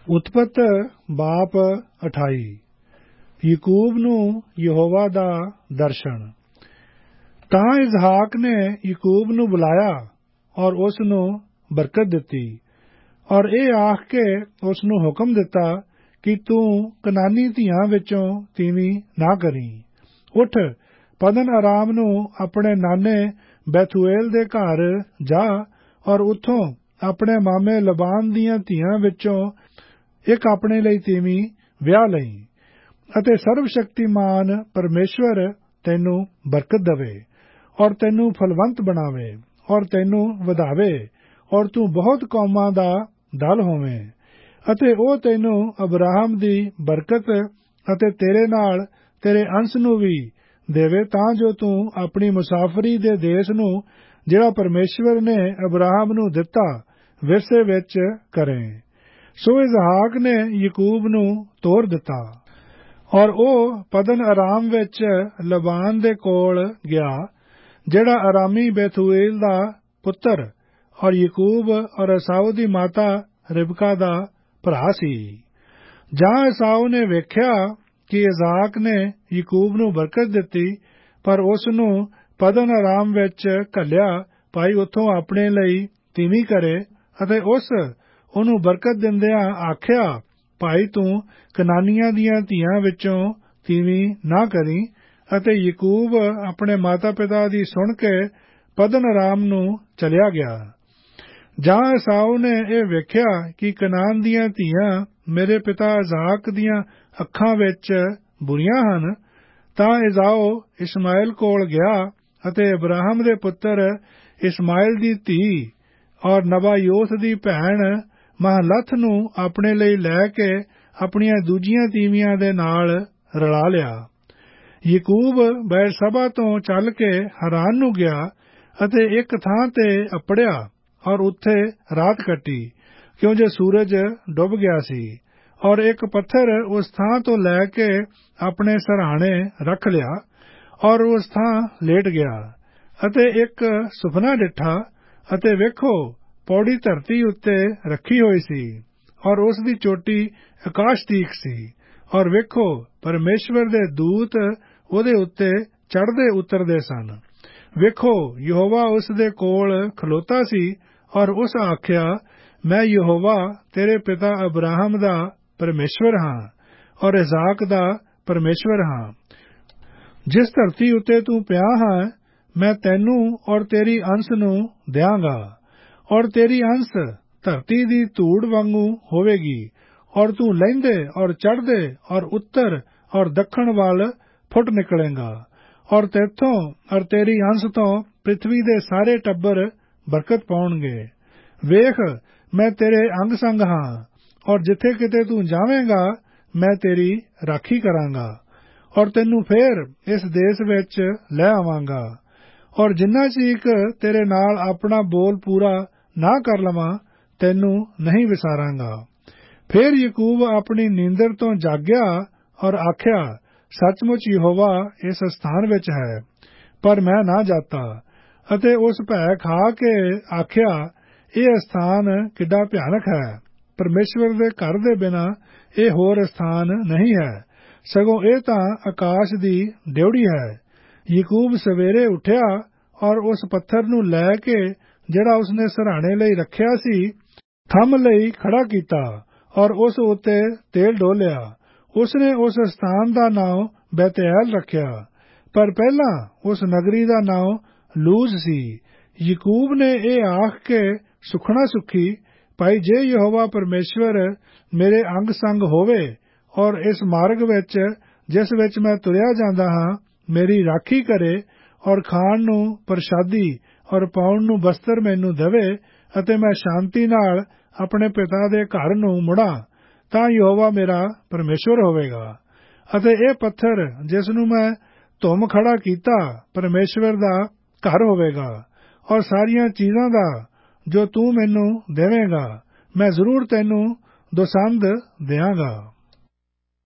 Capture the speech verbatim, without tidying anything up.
ਉਤਪਤ ਬਾਪ ਅਠਾਈ। ਯਕੂਬ ਨੂੰ ਯਹੋਵਾ ਦਾ ਦਰਸ਼ਨ। ਤਾਂ ਇਸਹਾਕ ਨੇ ਯਕੂਬ ਨੂੰ ਬੁਲਾਇਆ ਔਰ ਉਸ ਨੂੰ ਬਰਕਤ ਦਿੱਤੀ ਔਰ ਇਹ ਆਖ ਕੇ ਉਸ ਨੂੰ ਹੁਕਮ ਦਿੱਤਾ ਕਿ ਤੂੰ ਕਨਾਨੀ ਧੀਆਂ ਵਿੱਚੋਂ ਤੀਵੀਂ ਨਾ ਕਰੀਂ। ਉੱਠ, ਪਦਨ ਅਰਾਮ ਨੂੰ ਆਪਣੇ ਨਾਨੇ ਬੈਥੂਏਲ ਦੇ ਘਰ ਜਾ ਔਰ ਉੱਥੋਂ ਆਪਣੇ ਮਾਮੇ ਲਬਾਨ ਦੀਆਂ ਧੀਆਂ ਵਿੱਚੋਂ ਇੱਕ ਆਪਣੇ ਲਈ ਤੀਵੀਂ ਵਿਆਹ ਲਈ ਅਤੇ ਸਰਵ ਸ਼ਕਤੀਮਾਨ ਪਰਮੇਸ਼ਵਰ ਤੈਨੂੰ ਬਰਕਤ ਦੇਵੇ ਔਰ ਤੈਨੂੰ ਫਲਵੰਤ ਬਣਾਵੇ ਔਰ ਤੈਨੂੰ ਵਧਾਵੇ ਔਰ ਤੂੰ ਬਹੁਤ ਕੌਮਾਂ ਦਾ ਦਲ ਹੋਵੇਂ ਅਤੇ ਉਹ ਤੈਨੂੰ ਅਬਰਾਹਮ ਦੀ ਬਰਕਤ ਅਤੇ ਤੇਰੇ ਨਾਲ ਤੇਰੇ ਅੰਸ਼ ਨੂੰ ਵੀ ਦੇਵੇ ਤਾਂ ਜੋ ਤੂੰ ਆਪਣੀ ਮੁਸਾਫਰੀ ਦੇ ਦੇਸ਼ ਨੂੰ ਜਿਹੜਾ ਪਰਮੇਸ਼ਵਰ ਨੇ ਅਬਰਾਹਮ ਨੂੰ ਦਿੱਤਾ ਵਿਰਸੇ ਵਿੱਚ ਕਰੇ। ਸੋ ਇਸਹਾਕ ਨੇ ਯਕੂਬ ਨੂੰ ਤੋਰ ਦਿੱਤਾ ਔਰ ਉਹ ਪਦਨ ਅਰਾਮ ਵਿੱਚ ਲਬਾਨ ਦੇ ਕੋਲ ਗਿਆ ਜਿਹੜਾ ਅਰਾਮੀ ਬੈਥੂਏਲ ਦਾ ਪੁੱਤਰ ਔਰ ਯਕੂਬ ਔਰ ਏਸਾਊ ਦੀ ਮਾਤਾ ਰਿਬਕਾ ਦਾ ਭਰਾ ਸੀ। ਜਾਂ ਏਸਾਊ ਨੇ ਵੇਖਿਆ ਕਿ ਇਸਹਾਕ ਨੇ ਯਕੂਬ ਨੂੰ ਬਰਕਤ ਦਿੱਤੀ ਪਰ ਉਸ ਨੂੰ ਪਦਨ ਅਰਾਮ ਵਿੱਚ ਘੱਲਿਆ ਭਾਈ ਉੱਥੋਂ ਆਪਣੇ ਲਈ ਤੀਵੀਂ ਕਰੇ ਅਤੇ ਉਸ ਉਹਨੂੰ ਬਰਕਤ ਦਿੰਦਿਆਂ ਆਖਿਆ ਭਾਈ ਤੂੰ ਕਨਾਨੀਆਂ ਦੀਆਂ ਧੀਆਂ ਵਿੱਚੋਂ ਤੀਵੀਂ ਨਾ ਕਰੀਂ ਅਤੇ ਯਕੂਬ ਆਪਣੇ ਮਾਤਾ ਪਿਤਾ ਦੀ ਸੁਣ ਕੇ ਪਦਨ ਅਰਾਮ ਨੂੰ ਚਲਿਆ ਗਿਆ। ਜਾਂ ਏਸਾਊ ਨੇ ਇਹ ਵੇਖਿਆ ਕਿ ਕਨਾਨ ਦੀਆਂ ਧੀਆਂ ਮੇਰੇ ਪਿਤਾ ਇਸਹਾਕ ਦੀਆਂ ਅੱਖਾਂ ਵਿੱਚ ਬੁਰੀਆਂ ਹਨ ਤਾਂ ਏਸਾਊ ਇਸਮਾਇਲ ਕੋਲ ਗਿਆ ਅਤੇ ਅਬਰਾਹਮ ਦੇ ਪੁੱਤਰ ਇਸਮਾਇਲ ਦੀ ਧੀ ਔਰ ਨਬਾਯੋਤ ਦੀ ਭੈਣ ਮਹਲੱਥ ਨੂੰ ਆਪਣੇ ਲਈ ਲੈ ਕੇ ਆਪਣੀਆਂ ਦੂਜੀਆਂ ਤੀਵੀਆਂ ਦੇ ਨਾਲ ਰਲਾ ਲਿਆ। ਯਕੂਬ ਬੇਰਸ਼ਬਾ ਤੋਂ ਚੱਲ ਕੇ ਹਰਾਨ ਨੂੰ ਗਿਆ ਅਤੇ ਇੱਕ ਥਾਂ ਤੇ ਅੱਪੜਿਆ ਔਰ ਉੱਥੇ ਰਾਤ ਕੱਟੀ ਕਿਉਂ ਜੇ ਸੂਰਜ ਡੁੱਬ ਗਿਆ ਸੀ ਔਰ ਇੱਕ ਪੱਥਰ ਉਸ ਥਾਂ ਤੋਂ ਲੈ ਕੇ ਆਪਣੇ ਸਰਹਾਣੇ ਰੱਖ ਲਿਆ ਔਰ ਉਸ ਥਾਂ ਲੇਟ ਗਿਆ ਅਤੇ ਇੱਕ ਸੁਪਨਾ ਡਿੱਠਾ ਅਤੇ ਵੇਖੋ ਪੌੜੀ ਧਰਤੀ ਉੱਤੇ ਰੱਖੀ ਹੋਈ ਸੀ ਔਰ ਉਸ ਦੀ ਚੋਟੀ ਆਕਾਸ਼ ਤੀਕ ਸੀ ਔਰ ਵੇਖੋ ਪਰਮੇਸ਼ਵਰ ਦੇ ਦੂਤ ਉਹਦੇ ਉੱਤੇ ਚੜ੍ਹਦੇ ਉਤਰਦੇ ਸਨ। ਵੇਖੋ ਯਹੋਵਾ ਉਸ ਦੇ ਕੋਲ ਖਲੋਤਾ ਸੀ ਔਰ ਉਸ ਆਖਿਆ ਮੈਂ ਯਹੋਵਾ ਤੇਰੇ ਪਿਤਾ ਅਬਰਾਹਮ ਦਾ ਪਰਮੇਸ਼ਵਰ ਹਾਂ ਔਰ ਇਸਹਾਕ ਦਾ ਪਰਮੇਸ਼ਵਰ ਹਾਂ। ਜਿਸ ਧਰਤੀ ਉੱਤੇ ਤੂੰ ਪਿਆ ਹਾਂ ਮੈਂ ਤੈਨੂੰ ਔਰ ਤੇਰੀ ਅੰਸ਼ ਨੂੰ ਦਿਆਂਗਾ ਔਰ ਤੇਰੀ ਅੰਸ਼ ਧਰਤੀ ਦੀ ਧੂੜ ਵਾਂਗੂ ਹੋਵੇਗੀ ਔਰ ਤੂੰ ਲਹਿੰਦੇ ਔਰ ਚੜ੍ਹਦੇ ਔਰ ਉੱਤਰ ਔਰ ਦੱਖਣ ਵੱਲ ਫੁੱਟ ਨਿਕਲੇਗਾ ਔਰ ਤੇਥੋਂ ਔਰ ਤੇਰੀ ਅੰਸ਼ ਤੋਂ ਪ੍ਰਿਥਵੀ ਦੇ ਸਾਰੇ ਟੱਬਰ ਬਰਕਤ ਪਾਉਣਗੇ। ਵੇਖ ਮੈਂ ਤੇਰੇ ਅੰਗ ਸੰਗ ਹਾਂ ਔਰ ਜਿੱਥੇ ਕਿਤੇ ਤੂੰ ਜਾਵੇਂਗਾ ਮੈਂ ਤੇਰੀ ਰਾਖੀ ਕਰਾਂਗਾ ਔਰ ਤੈਨੂੰ ਫੇਰ ਇਸ ਦੇਸ਼ ਵਿੱਚ ਲੈ ਆਵਾਂਗਾ ਔਰ ਜਿੰਨਾ ਚੀਕ ਤੇਰੇ ਨਾਲ ਆਪਣਾ ਬੋਲ ਪੂਰਾ ਨਾ ਕਰ ਲਵਾਂ ਤੈਨੂੰ ਨਹੀਂ ਵਿਸਾਰਾਂਗਾ। ਫਿਰ ਯਕੂਬ ਆਪਣੀ ਨੀਂਦਰ ਤੋਂ ਜਾਗਿਆ ਔਰ ਆਖਿਆ ਸੱਚਮੁੱਚ ਯਹੋਵਾ ਇਸ ਸਥਾਨ ਵਿੱਚ ਹੈ ਪਰ ਮੈਂ ਨਾ ਜਾਤਾ ਅਤੇ ਉਸ ਭੈ ਖਾ ਕੇ ਆਖਿਆ ਇਹ ਸਥਾਨ ਕਿੱਡਾ ਭਿਆਨਕ ਹੈ। ਪਰਮੇਸ਼ਵਰ ਦੇ ਘਰ ਦੇ ਬਿਨਾਂ ਇਹ ਹੋਰ ਸਥਾਨ ਨਹੀਂ ਹੈ ਸਗੋਂ ਇਹ ਤਾਂ ਆਕਾਸ਼ ਦੀ ਡਿਉੜੀ ਹੈ। ਯਕੂਬ ਸਵੇਰੇ ਉੱਠਿਆ ਔਰ ਉਸ ਪੱਥਰ ਨੂੰ ਲੈ ਕੇ ਜਿਹੜਾ ਉਸਨੇ ਸਰਹਾਣੇ ਲਈ ਰੱਖਿਆ ਸੀ ਥੰਮ ਲਈ ਖੜਾ ਕੀਤਾ ਔਰ ਉਸ ਉੱਤੇ ਤੇਲ ਡੋਲਿਆ। ਉਸਨੇ ਉਸ ਸਥਾਨ ਦਾ ਨਾਮ ਬੈਤੇਲ ਰੱਖਿਆ ਪਰ ਪਹਿਲਾਂ ਉਸ ਨਗਰੀ ਦਾ ਨਾਮ ਲੂਜ਼ ਸੀ। ਯਕੂਬ ਨੇ ਇਹ ਆਖ ਕੇ ਸੁਖਣਾ ਸੁਖੀ ਭਾਈ ਜੇ ਯਹੋਵਾ ਪਰਮੇਸ਼ਵਰ ਮੇਰੇ ਅੰਗ ਸੰਗ ਹੋਵੇ ਔਰ ਇਸ ਮਾਰਗ ਵਿੱਚ ਜਿਸ ਵਿੱਚ ਮੈਂ ਤੁਰਿਆ ਜਾਂਦਾ ਹਾਂ ਮੇਰੀ ਰਾਖੀ ਕਰੇ ਔਰ ਖਾਣ ਨੂੰ ਪ੍ਰਸ਼ਾਦੀ ਔਰ ਪਾਉਣ ਨੂੰ ਬਸਤਰ ਮੈਨੂੰ ਦੇਵੇ ਅਤੇ ਮੈਂ ਸ਼ਾਂਤੀ ਨਾਲ ਆਪਣੇ ਪਿਤਾ ਦੇ ਘਰ ਨੂੰ ਮੁੜਾਂ ਤਾਂ ਯਹੋਵਾ ਮੇਰਾ ਪਰਮੇਸ਼ਵਰ ਹੋਵੇਗਾ ਅਤੇ ਇਹ ਪੱਥਰ ਜਿਸ ਨੂੰ ਮੈਂ ਧੁੰਮ ਖੜਾ ਕੀਤਾ ਪਰਮੇਸ਼ਵਰ ਦਾ ਘਰ ਹੋਵੇਗਾ ਔਰ ਸਾਰੀਆਂ ਚੀਜ਼ਾਂ ਦਾ ਜੋ ਤੂੰ ਮੈਨੂੰ ਦੇਵੇਂਗਾ ਮੈਂ ਜ਼ਰੂਰ ਤੈਨੂੰ ਦਸੰਧ ਦਿਆਂਗਾ।